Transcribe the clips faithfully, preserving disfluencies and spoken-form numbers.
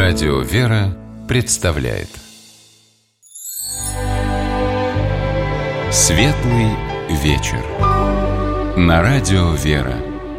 Радио «Вера» представляет Светлый вечер на Радио «Вера».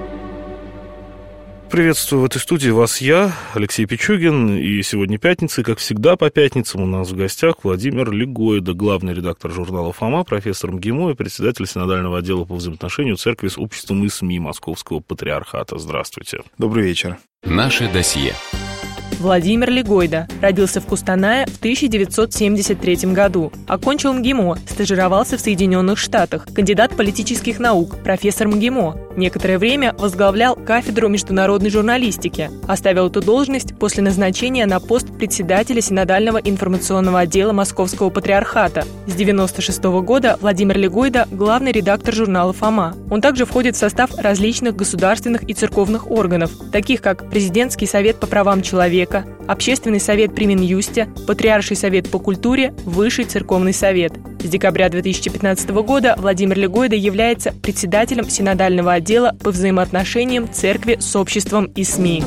Приветствую в этой студии вас я, Алексей Пичугин, и сегодня пятница, и, как всегда, по пятницам у нас в гостях Владимир Легойда, главный редактор журнала «Фома», профессор МГИМО и председатель синодального отдела по взаимоотношению церкви с обществом и СМИ Московского патриархата. Здравствуйте. Добрый вечер. Наше досье. Владимир Легойда родился в Кустанае в тысяча девятьсот семьдесят третьем году. Окончил МГИМО, стажировался в Соединенных Штатах, кандидат политических наук, профессор МГИМО. Некоторое время возглавлял кафедру международной журналистики. Оставил эту должность после назначения на пост председателя синодального информационного отдела Московского патриархата. С девяносто шестого года Владимир Легойда – главный редактор журнала «Фома». Он также входит в состав различных государственных и церковных органов, таких как Президентский совет по правам человека, Общественный совет при Минюсте, Патриарший совет по культуре, Высший церковный совет. С декабря две тысячи пятнадцатого года Владимир Легойда является председателем синодального отдела по взаимоотношениям церкви с обществом и СМИ.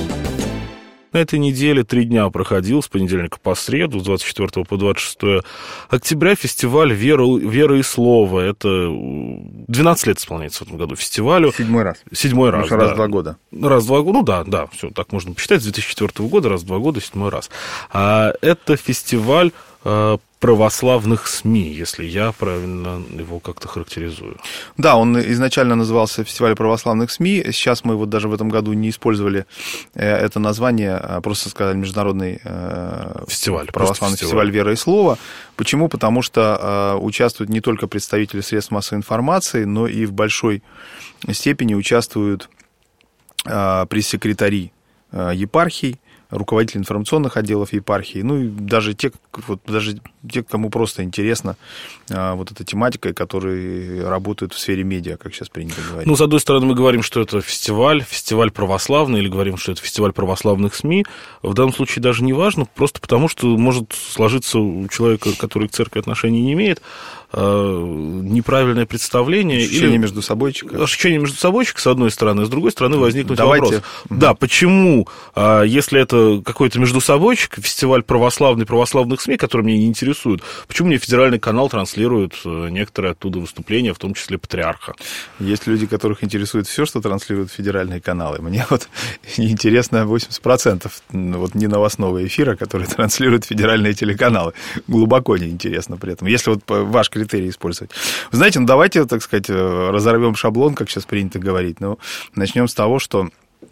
На этой неделе три дня проходил, с понедельника по среду, с двадцать четвёртого по двадцать шестое октября, фестиваль «Вера, Вера и Слово». Это двенадцать лет исполняется в этом году фестивалю. Седьмой раз. Седьмой раз, да. Раз в два года. Раз в два года, ну да, да, все, так можно посчитать, с две тысячи четвёртого года, раз в два года, седьмой раз. А это фестиваль православных СМИ, если я правильно его как-то характеризую. Да, он изначально назывался «Фестиваль православных СМИ». Сейчас мы вот даже в этом году не использовали это название, а просто сказали «Международный фестиваль, православный фестиваль. фестиваль «Вера и Слово». Почему? Потому что участвуют не только представители средств массовой информации, но и в большой степени участвуют пресс-секретари епархий, руководители информационных отделов епархии, ну и даже те, вот, даже те, кому просто интересна а, вот эта тематика, и которые работают в сфере медиа, как сейчас принято говорить. Ну, с одной стороны, мы говорим, что это фестиваль, фестиваль православный, или говорим, что это фестиваль православных СМИ. В данном случае даже не важно, просто потому что может сложиться у человека, который к церкви отношений не имеет, неправильное представление. Ощущение или между собойчика. Ощущение между собойчика, с одной стороны, а с другой стороны возникнуть Давайте. вопрос. Да, почему, если это какой-то между собойчик, фестиваль православный, православных СМИ, который меня не интересует, почему мне федеральный канал транслирует некоторые оттуда выступления, в том числе патриарха? Есть люди, которых интересует все, что транслируют федеральные каналы. Мне вот интересно восемьдесят процентов вот не новостного эфира, который транслируют федеральные телеканалы. Глубоко неинтересно при этом. Если вот ваш критерий использовать. Вы знаете, ну давайте, так сказать, разорвем шаблон, как сейчас принято говорить. Ну, начнем с того, что,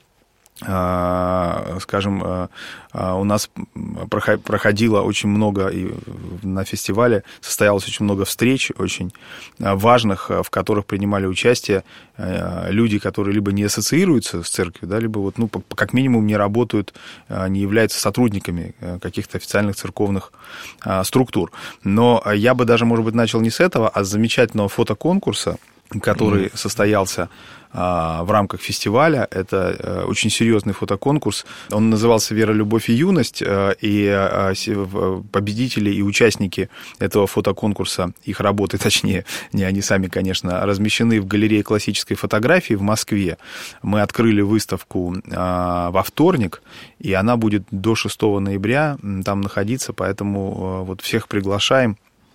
скажем, у нас проходило очень много, и на фестивале состоялось очень много встреч, очень важных, в которых принимали участие люди, которые либо не ассоциируются с церковью, да, либо вот, ну, как минимум не работают, не являются сотрудниками каких-то официальных церковных структур. Но я бы даже, может быть, начал не с этого, а с замечательного фотоконкурса, который mm-hmm. состоялся а, в рамках фестиваля. Это а, очень серьезный фотоконкурс. Он назывался «Вера, любовь и юность», а, и а, победители и участники этого фотоконкурса, их работы, точнее, не они сами, конечно, размещены в галерее классической фотографии в Москве. Мы открыли выставку а, во вторник, и она будет до шестого ноября там находиться, поэтому а, вот всех приглашаем.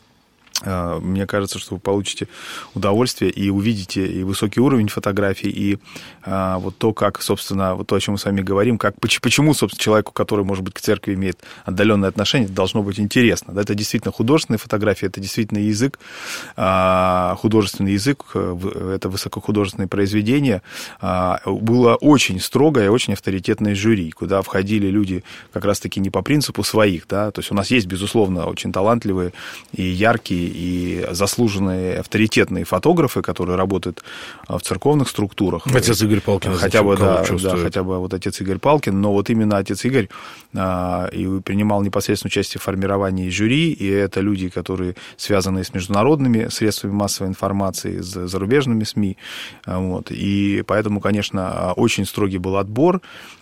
Мне кажется, что вы получите удовольствие и увидите и высокий уровень фотографий, и а, вот то, как, собственно, вот то, о чем мы с вами говорим, как, почему, собственно, человеку, который, может быть, к церкви имеет отдаленное отношение, должно быть интересно. Да? Это действительно художественные фотографии, это действительно язык, а, художественный язык, это высокохудожественные произведения. А, было очень строгое, очень авторитетное жюри, куда входили люди как раз-таки не по принципу своих, да? То есть у нас есть, безусловно, очень талантливые и яркие, и заслуженные авторитетные фотографы, которые работают в церковных структурах. Отец Игорь Палкин. Хотя бы, да, да, хотя бы вот отец Игорь Палкин, но вот именно отец Игорь а, и принимал непосредственное участие в формировании жюри, и это люди, которые связаны с международными средствами массовой информации, с зарубежными СМИ. Вот. И поэтому, конечно, очень строгий был отбор,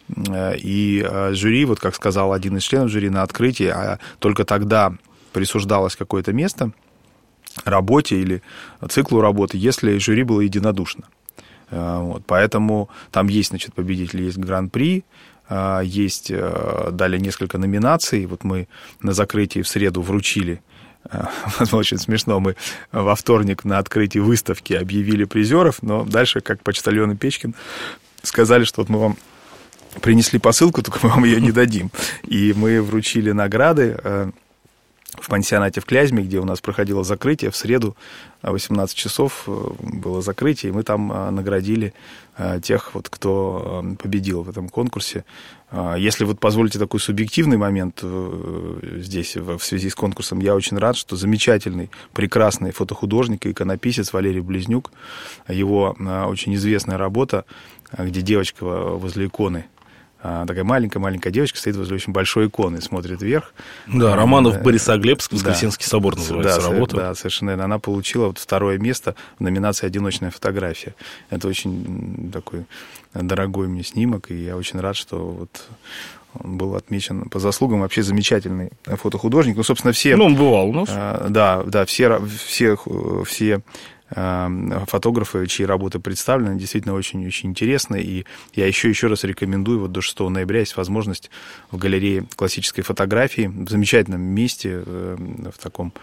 и жюри, вот как сказал один из членов жюри на открытии, а только тогда присуждалось какое-то место работе или циклу работы, если жюри было единодушно. Вот, поэтому там есть, значит, победитель, есть гран-при, есть, дали несколько номинаций. Вот мы на закрытии в среду вручили. Очень смешно, мы во вторник на открытии выставки объявили призеров, но дальше, как почтальон и Печкин, сказали, что вот мы вам принесли посылку, только мы вам ее не дадим. И мы вручили награды в пансионате в Клязьме, где у нас проходило закрытие. В среду в восемнадцать часов было закрытие, и мы там наградили тех, вот, кто победил в этом конкурсе. Если вот позволите такой субъективный момент здесь, в связи с конкурсом, я очень рад, что замечательный, прекрасный фотохудожник и иконописец Валерий Близнюк, его очень известная работа, где девочка возле иконы, такая маленькая-маленькая девочка стоит возле очень большой иконы, смотрит вверх. Да, Романов, Борисоглебск, Воскресенский да, собор называется да, работа. Да, совершенно верно. Она получила вот второе место в номинации «Одиночная фотография». Это очень такой дорогой мне снимок, и я очень рад, что вот он был отмечен по заслугам. Вообще замечательный фотохудожник. Ну, собственно, все... Ну, он бывал у нас. Да, да, все... все, все фотографы, чьи работы представлены, действительно очень-очень интересны. И я еще еще раз рекомендую, вот до шестого ноября есть возможность в галерее классической фотографии, в замечательном месте, в таком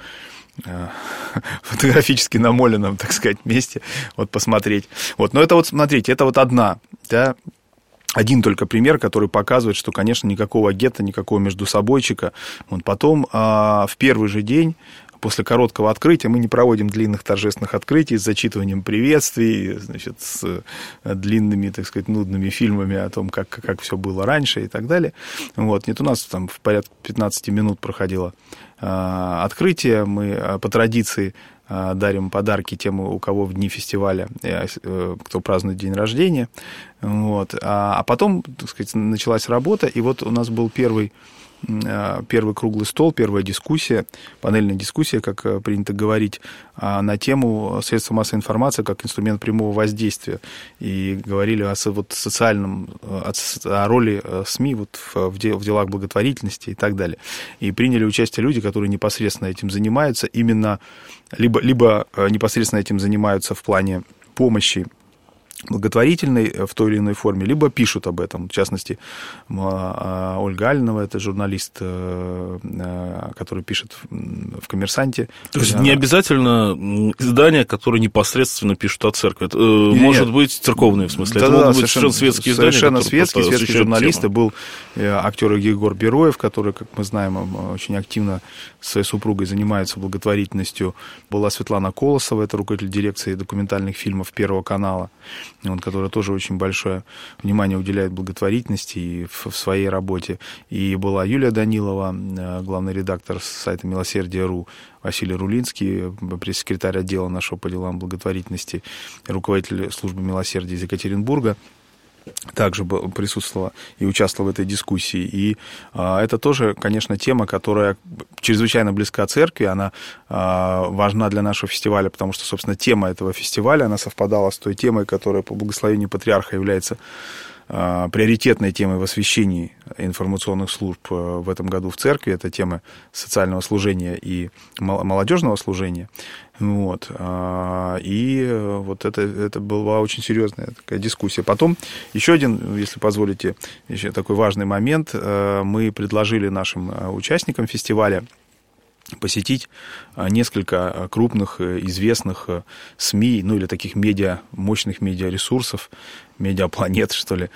фотографически намоленном, так сказать, месте, вот посмотреть. Вот, но это вот, смотрите, это вот одна, да, один только пример, который показывает, что, конечно, никакого гетто, никакого междусобойчика. Вот потом, в первый же день, после короткого открытия, мы не проводим длинных торжественных открытий с зачитыванием приветствий, значит, с длинными, так сказать, нудными фильмами о том, как, как все было раньше и так далее. Вот. Нет, у нас там в порядке пятнадцать минут проходило а, открытие. Мы по традиции а, дарим подарки тем, у кого в дни фестиваля, кто празднует день рождения. Вот. А, а потом, так сказать, началась работа, и вот у нас был первый первый круглый стол, первая дискуссия, панельная дискуссия, как принято говорить, на тему средств массовой информации как инструмент прямого воздействия. И говорили о вот социальном, о роли СМИ вот в делах благотворительности и так далее. И приняли участие люди, которые непосредственно этим занимаются, именно либо, либо непосредственно этим занимаются в плане помощи благотворительной в той или иной форме, либо пишут об этом. В частности, Ольга Алинова, это журналист, который пишет в «Коммерсанте». То есть не обязательно издания, которые непосредственно пишут о церкви. Это, Нет. может быть церковные, в смысле. Да, это да, могут быть совершенно светские издания. Совершенно светские, светские журналисты. Тему. Был актер Егор Бероев, который, как мы знаем, очень активно с своей супругой занимается благотворительностью. Была Светлана Колосова, это руководитель дирекции документальных фильмов Первого канала, он, который тоже очень большое внимание уделяет благотворительности и в, в своей работе. И была Юлия Данилова, главный редактор сайта «Милосердие точка ру», Василий Рулинский, пресс-секретарь отдела нашего по делам благотворительности, руководитель службы милосердия из Екатеринбурга, также присутствовала и участвовала в этой дискуссии. И а, это тоже, конечно, тема, которая чрезвычайно близка церкви, она а, важна для нашего фестиваля, потому что, собственно, тема этого фестиваля, она совпадала с той темой, которая по благословению патриарха является а, приоритетной темой в освящении информационных служб в этом году в церкви. Это тема социального служения и молодежного служения. Вот. И вот это, это была очень серьезная такая дискуссия. Потом еще один, если позволите, еще такой важный момент. Мы предложили нашим участникам фестиваля посетить несколько крупных, известных СМИ, ну или таких медиа, мощных медиаресурсов, медиапланет, что ли.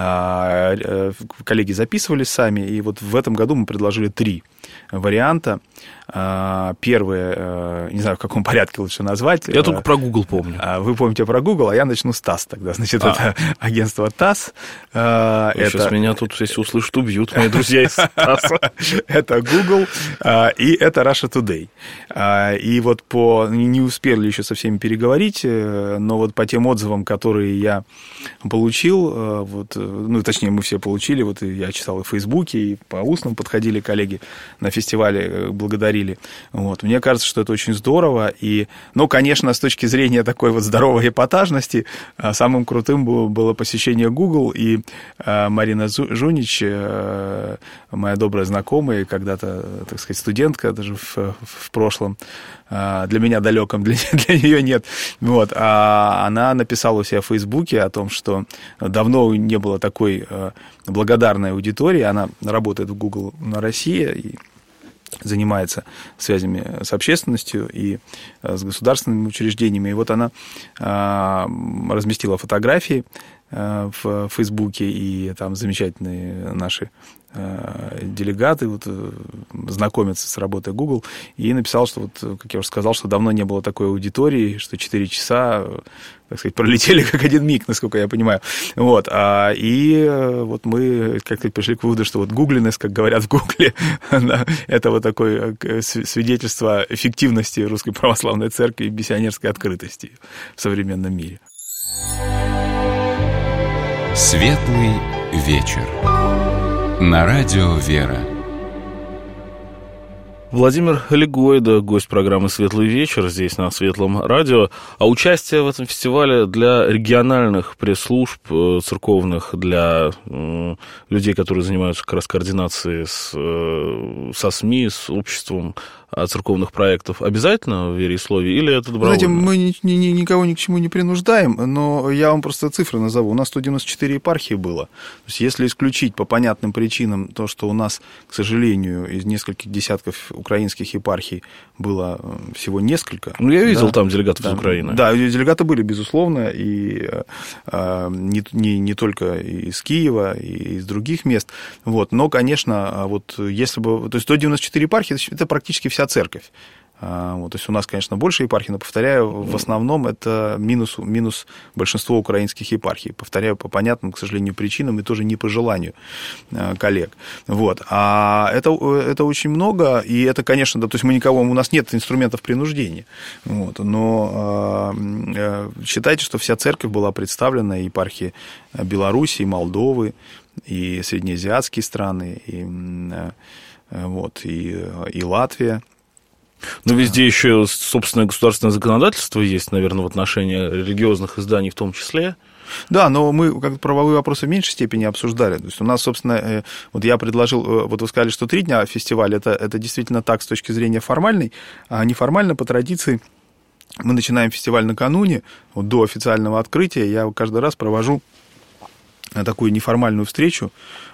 Коллеги записывались сами, и вот в этом году мы предложили три варианта. Первое, не знаю, в каком порядке лучше назвать. Я только про Google помню. Вы помните про Google, а я начну с ТАСС тогда. Значит, а. это агентство ТАСС. Это... Сейчас меня тут, если услышат, убьют мои друзья из ТАССа. Это Google, и это Russia Today. И вот по... Не успели еще со всеми переговорить, но вот по тем отзывам, которые я получил, вот, ну, точнее, мы все получили, вот я читал и в Фейсбуке, и по устным подходили коллеги на фестивале, благодарили. Вот. Мне кажется, что это очень здорово. И, ну, конечно, с точки зрения такой вот здоровой эпатажности, самым крутым было, было посещение Google, и Марина Жунич, моя добрая знакомая, когда-то, так сказать, студентка даже уже в, в прошлом, для меня далеком, для, для нее нет. Вот. А она написала у себя в Фейсбуке о том, что давно не было такой благодарной аудитории. Она работает в Google на России и занимается связями с общественностью и с государственными учреждениями. И вот она разместила фотографии в Фейсбуке, и там замечательные наши делегаты вот, знакомятся с работой Google, и написал, что, вот, как я уже сказал, что давно не было такой аудитории, что четыре часа, так сказать, пролетели как один миг, насколько я понимаю. Вот. И вот мы как-то пришли к выводу, что вот гуглинес, как говорят в Гугле, это вот такое свидетельство эффективности Русской Православной Церкви и миссионерской открытости в современном мире. Светлый вечер. На радио «Вера». Владимир Легойда, гость программы «Светлый вечер» здесь на Светлом радио. А участие в этом фестивале для региональных пресс-служб церковных, для э, людей, которые занимаются как раз координацией с, э, со СМИ, с обществом церковных проектов, обязательно в вере и слове, или это добровольно? Знаете, мы ни, ни, никого ни к чему не принуждаем, но я вам просто цифры назову. У нас сто девяносто четыре епархии было. То есть, если исключить по понятным причинам то, что у нас, к сожалению, из нескольких десятков украинских епархий было всего несколько. Ну, я видел, да, там делегатов да, из Украины. Да, делегаты были, безусловно, и а, не, не, не только из Киева, и из других мест. Вот. Но, конечно, вот если бы... То есть, сто девяносто четыре епархии – это практически вся церковь. Вот, то есть у нас, конечно, больше епархий, но, повторяю, в основном это минус, минус большинство украинских епархий. Повторяю, по понятным, к сожалению, причинам и тоже не по желанию коллег. Вот. А это, это очень много, и это, конечно, да, то есть мы никого, у нас нет инструментов принуждения. Вот, но э, считайте, что вся церковь была представлена, епархии Беларуси, Молдовы, и среднеазиатские страны, и, э, вот, и, и Латвия. Но везде еще собственное государственное законодательство есть, наверное, в отношении религиозных изданий в том числе. Да, но мы как правовые вопросы в меньшей степени обсуждали. То есть у нас, собственно, вот я предложил, вот вы сказали, что три дня фестиваля, это, это действительно так с точки зрения формальной, а неформально по традиции мы начинаем фестиваль накануне, вот до официального открытия, я каждый раз провожу такую неформальную встречу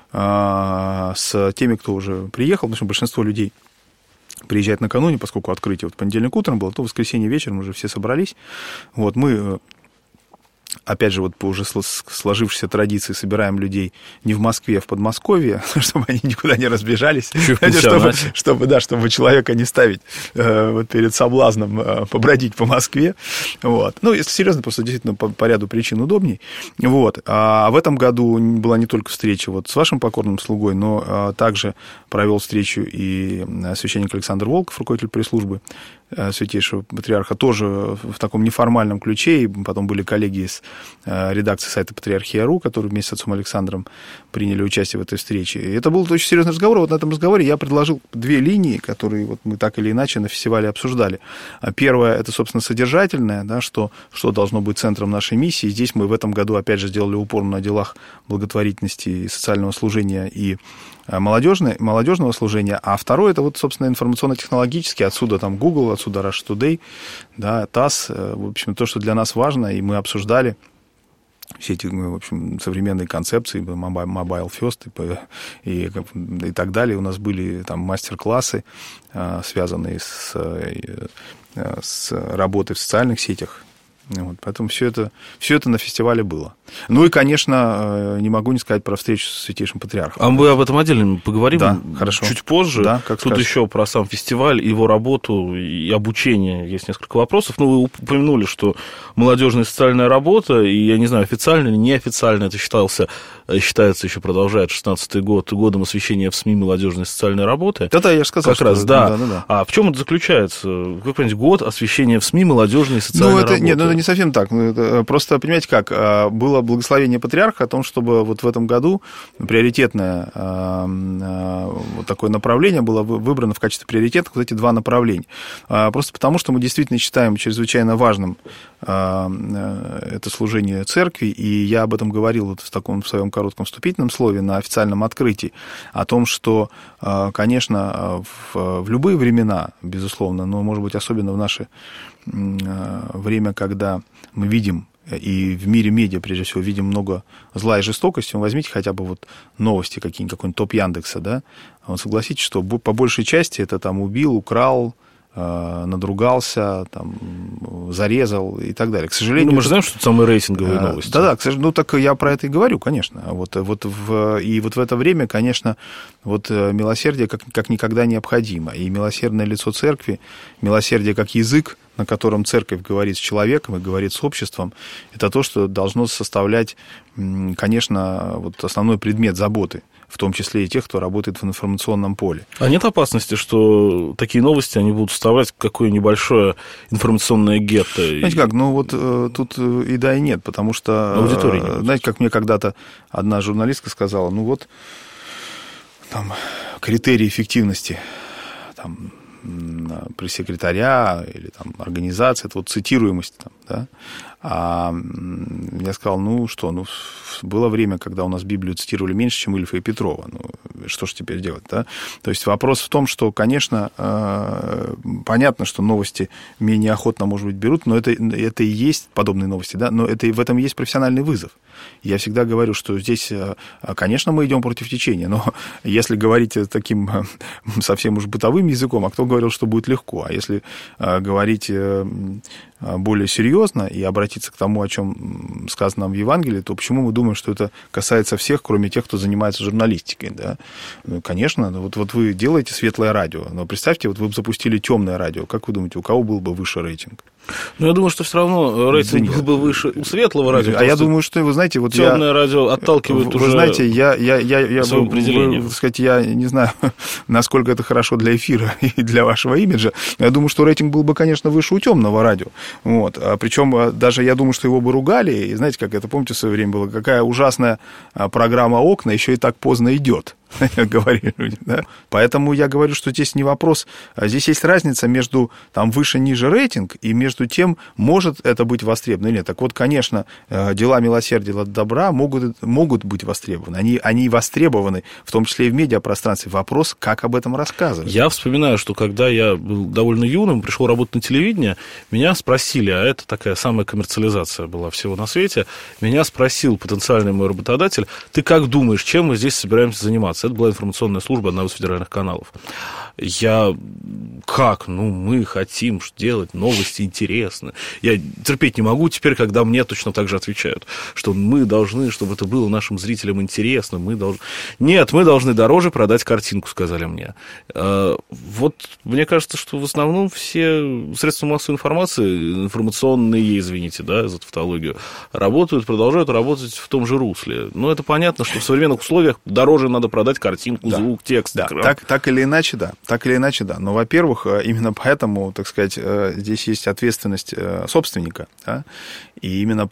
а, с теми, кто уже приехал, потому что большинство людей приезжает накануне, поскольку открытие вот в понедельник утром было, то в воскресенье вечером уже все собрались. Вот мы, опять же, вот по уже сложившейся традиции собираем людей не в Москве, а в Подмосковье, чтобы они никуда не разбежались, чтобы, чтобы, да, чтобы человека не ставить э, вот перед соблазном э, побродить по Москве. Вот. Ну, если серьезно, просто действительно по, по ряду причин удобней. Вот. А в этом году была не только встреча вот с вашим покорным слугой, но а, также провел встречу и священник Александр Волков, руководитель пресс-службы Святейшего Патриарха, тоже в таком неформальном ключе, и потом были коллеги из редакции сайта Патриархия.ру, которые вместе с отцом Александром приняли участие в этой встрече. И это был очень серьезный разговор. Вот на этом разговоре я предложил две линии, которые вот мы так или иначе на фестивале обсуждали. Первое, это, собственно, содержательное, да, что, что должно быть центром нашей миссии. Здесь мы в этом году, опять же, сделали упор на делах благотворительности и социального служения и молодежное, молодежного служения, а второе, это вот, собственно, информационно-технологический, отсюда там Google, отсюда Russia Today, да, ТАСС, в общем, то, что для нас важно, и мы обсуждали все эти, в общем, современные концепции, Mobile First и, и, и так далее. У нас были там мастер-классы, связанные с, с работой в социальных сетях. Вот, поэтому все это, все это на фестивале было. Ну и, конечно, не могу не сказать про встречу с Святейшим Патриархом. А мы об этом отдельно поговорим, да, хорошо, чуть позже. Да, как Тут скажешь. Еще про сам фестиваль, его работу и обучение есть несколько вопросов. Ну, вы упомянули, что молодежная социальная работа, и, я не знаю, официально или неофициально это считался, считается, еще продолжает шестнадцатый год, годом освящения в СМИ молодежной социальной работы. Да-да, я же сказал, как что... раз, да. Да, да, да. А в чем это заключается? Как понять, год освящения в СМИ молодежной социальной ну, это, работы? Нет, ну, ну, не совсем так. Просто, понимаете как, было благословение патриарха о том, чтобы вот в этом году приоритетное вот такое направление было выбрано в качестве приоритета, вот эти два направления. Просто потому, что мы действительно считаем чрезвычайно важным это служение церкви, и я об этом говорил вот в таком в своем коротком вступительном слове на официальном открытии, о том, что, конечно, в, в любые времена, безусловно, но, может быть, особенно в наше время, когда мы видим, и в мире медиа, прежде всего, видим много зла и жестокости, возьмите хотя бы вот новости какие-нибудь, какой-нибудь топ Яндекса, да, вот согласитесь, что по большей части это там убил, украл, надругался, там, зарезал и так далее. К сожалению... Ну, мы же знаем, что это самые рейтинговые новости. Да-да, к сожалению, ну, так я про это и говорю, конечно. Вот, вот в, и вот в это время, конечно, вот милосердие как, как никогда необходимо. И милосердное лицо церкви, милосердие как язык, на котором церковь говорит с человеком и говорит с обществом, это то, что должно составлять, конечно, вот основной предмет заботы, в том числе и тех, кто работает в информационном поле. А нет опасности, что такие новости, они будут вставать в какое небольшое информационное гетто? Знаете как, ну вот тут и да, и нет, потому что, аудитории нет. Знаете, как мне когда-то одна журналистка сказала, ну вот, там, критерии эффективности, там, пресс-секретаря или там, организации, это вот цитируемость, там, да? А я сказал, ну что, ну было время, когда у нас Библию цитировали меньше, чем Ильфа и Петрова, ну что ж теперь делать, да? То есть вопрос в том, что, конечно, понятно, что новости менее охотно, может быть, берут, но это, это и есть подобные новости, да, но это, в этом есть профессиональный вызов. Я всегда говорю, что здесь, конечно, мы идем против течения, но если говорить таким совсем уж бытовым языком, а кто говорил, что будет легко, а если говорить более серьезно и обратиться к тому, о чем сказано нам в Евангелии, то почему мы думаем, что это касается всех, кроме тех, кто занимается журналистикой, да? Ну, конечно, вот, вот вы делаете светлое радио, но представьте, вот вы бы запустили темное радио, как вы думаете, у кого был бы выше рейтинг? Ну, я думаю, что все равно рейтинг был бы выше у светлого радио. А я думаю, что, вы знаете, вот темное я... радио отталкивает вы, уже... Вы знаете, я, я, я, я, вы, вы, так сказать, я не знаю, насколько это хорошо для эфира и для вашего имиджа, но я думаю, что рейтинг был бы, конечно, выше у темного радио. Вот. А причем даже я думаю, что его бы ругали, и знаете, как это, помните, в свое время было, какая ужасная программа «Окна» еще и так поздно идет. Говорили люди, да? Поэтому я говорю, что здесь не вопрос. Здесь есть разница между там выше-ниже рейтинг и между тем, может это быть востребовано или нет. Так вот, конечно, дела милосердия и добра могут, могут быть востребованы. Они, они востребованы, в том числе и в медиапространстве. Вопрос, как об этом рассказывать. Я вспоминаю, что когда я был довольно юным, пришел работать на телевидение, меня спросили, а это такая самая коммерциализация была всего на свете, меня спросил потенциальный мой работодатель, ты как думаешь, чем мы здесь собираемся заниматься? Это была информационная служба одного из федеральных каналов. Я... Как? Ну, мы хотим делать новости интересные. Я терпеть не могу теперь, когда мне точно так же отвечают, что мы должны, чтобы это было нашим зрителям интересно. Мы должны... Нет, мы должны дороже продать картинку, сказали мне. Вот мне кажется, что в основном все средства массовой информации, информационные, извините, да, за тавтологию, работают, продолжают работать в том же русле. Но это понятно, что в современных условиях дороже надо продать картинку, да, звук, текст. Да, так, так или иначе, да. Так или иначе, да. Но, во-первых, именно поэтому, так сказать, здесь есть ответственность собственника, да? И именно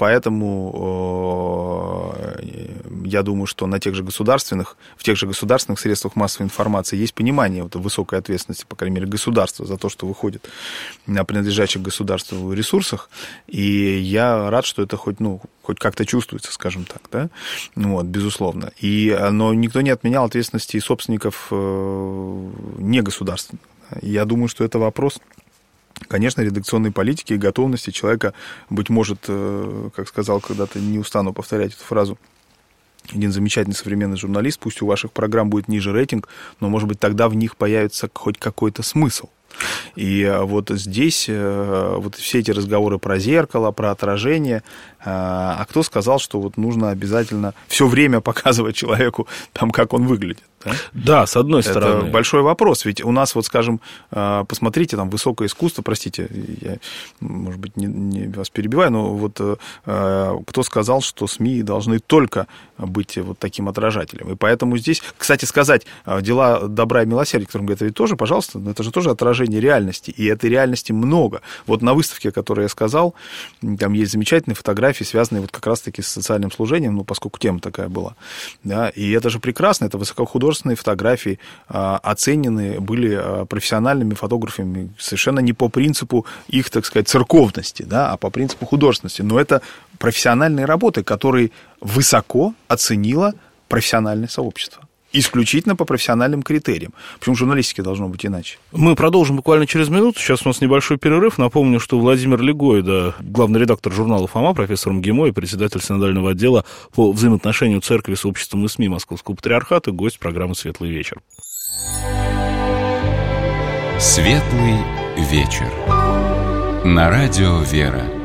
поэтому я думаю, что на тех же государственных, в тех же государственных средствах массовой информации есть понимание вот высокой ответственности, по крайней мере, государства за то, что выходит на принадлежащих государству ресурсах. И я рад, что это хоть, ну, хоть как-то чувствуется, скажем так, да, вот, безусловно. И, но никто не отменял ответственности и собственников негосударственных. Я думаю, что это вопрос, конечно, редакционной политики и готовности человека, быть может, как сказал когда-то, не устану повторять эту фразу, один замечательный современный журналист, пусть у ваших программ будет ниже рейтинг, но, может быть, тогда в них появится хоть какой-то смысл. И вот здесь вот все эти разговоры про зеркало, про отражение, а кто сказал, что вот нужно обязательно все время показывать человеку, там, как он выглядит? Да? Да, с одной стороны. Это большой вопрос, ведь у нас, вот, скажем, посмотрите, там, высокое искусство, простите, я, может быть, не, не вас перебиваю, но вот кто сказал, что СМИ должны только быть вот таким отражателем? И поэтому здесь, кстати сказать, дела добра и милосердия, о котором говорят, ведь тоже, пожалуйста, это же тоже отражение реальности, и этой реальности много. Вот на выставке, о которой я сказал, там есть замечательные фотографии, связанные вот как раз-таки с социальным служением, ну, поскольку тема такая была. Да, и это же прекрасно, это высокохудожественные фотографии, оценены были профессиональными фотографами совершенно не по принципу их, так сказать, церковности, да, а по принципу художественности. Но это профессиональные работы, которые высоко оценило профессиональное сообщество. Исключительно по профессиональным критериям. Почему в журналистике должно быть иначе? Мы продолжим буквально через минуту. Сейчас у нас небольшой перерыв. Напомню, что Владимир Легойда, главный редактор журнала «Фома», профессор МГИМО и председатель синодального отдела по взаимоотношению церкви с обществом и СМИ Московского патриархата, гость программы «Светлый вечер». «Светлый вечер» на радио «Вера».